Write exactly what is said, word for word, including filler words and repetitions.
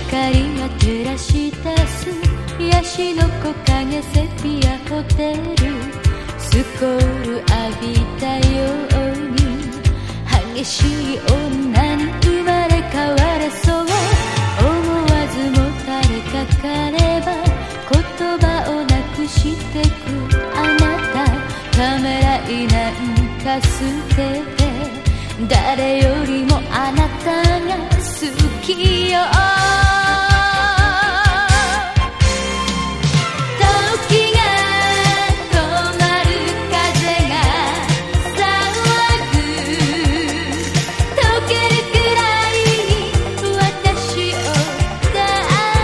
光が照らし出すヤシの木陰セピアホテルスコール浴びたように激しい女に生まれ変われそう思わずもたれかかれば言葉をなくしてくあなたためらいなんか捨てて誰よりもあなたが好きよ